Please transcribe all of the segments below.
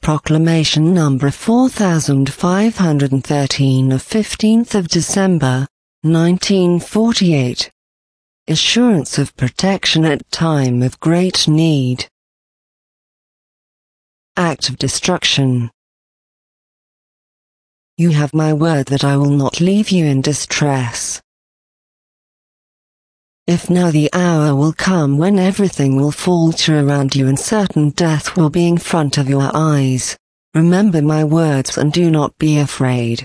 Proclamation number 4513 of 15th of December, 1948. Assurance of protection at time of great need. Act of destruction. You have my word that I will not leave you in distress. If now the hour will come when everything will falter around you and certain death will be in front of your eyes, remember my words and do not be afraid.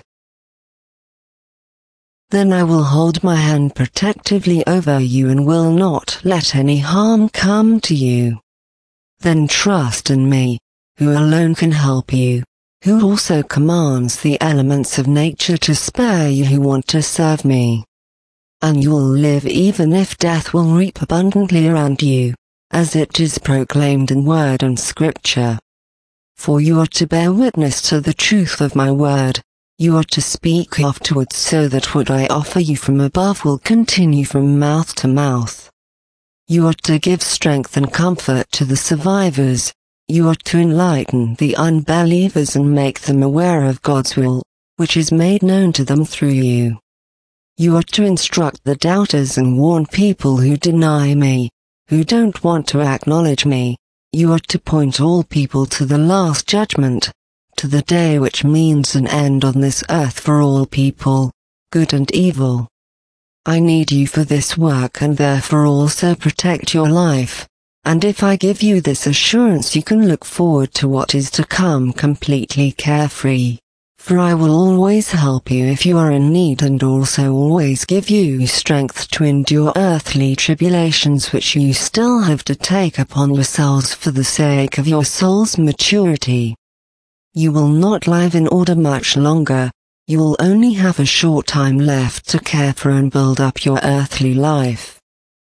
Then I will hold my hand protectively over you and will not let any harm come to you. Then trust in me, who alone can help you, who also commands the elements of nature to spare you who want to serve me. And you will live even if death will reap abundantly around you, as it is proclaimed in word and scripture. For you are to bear witness to the truth of my word, you are to speak afterwards so that what I offer you from above will continue from mouth to mouth. You are to give strength and comfort to the survivors, you are to enlighten the unbelievers and make them aware of God's will, which is made known to them through you. You are to instruct the doubters and warn people who deny me, who don't want to acknowledge me. You are to point all people to the last judgment, to the day which means an end on this earth for all people, good and evil. I need you for this work and therefore also protect your life, and if I give you this assurance you can look forward to what is to come completely carefree. For I will always help you if you are in need and also always give you strength to endure earthly tribulations which you still have to take upon yourselves for the sake of your soul's maturity. You will not live in order much longer, you will only have a short time left to care for and build up your earthly life.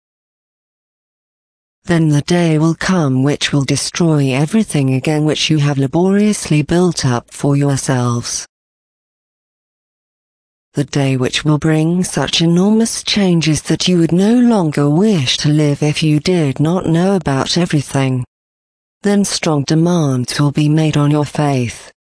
Then the day will come which will destroy everything again which you have laboriously built up for yourselves. The day which will bring such enormous changes that you would no longer wish to live if you did not know about everything. Then strong demands will be made on your faith.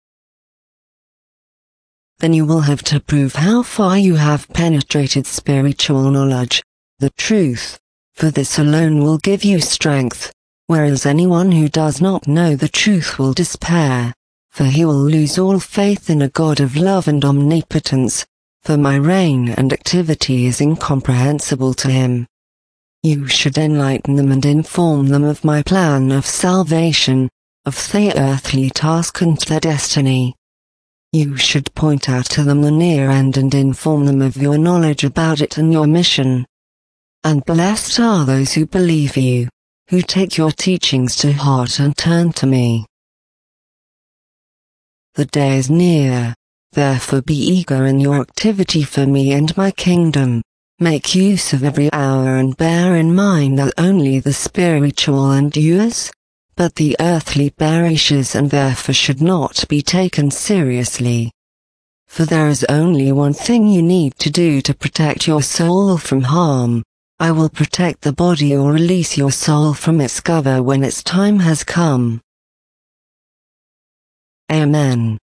Then you will have to prove how far you have penetrated spiritual knowledge, the truth, for this alone will give you strength, whereas anyone who does not know the truth will despair, for he will lose all faith in a God of love and omnipotence, for my reign and activity is incomprehensible to him. You should enlighten them and inform them of my plan of salvation, of their earthly task and their destiny. You should point out to them the near end and inform them of your knowledge about it and your mission. And blessed are those who believe you, who take your teachings to heart and turn to me. The day is near. Therefore be eager in your activity for me and my kingdom. Make use of every hour and bear in mind that only the spiritual endures, but the earthly perishes and therefore should not be taken seriously. For there is only one thing you need to do to protect your soul from harm. I will protect the body or release your soul from its cover when its time has come. Amen.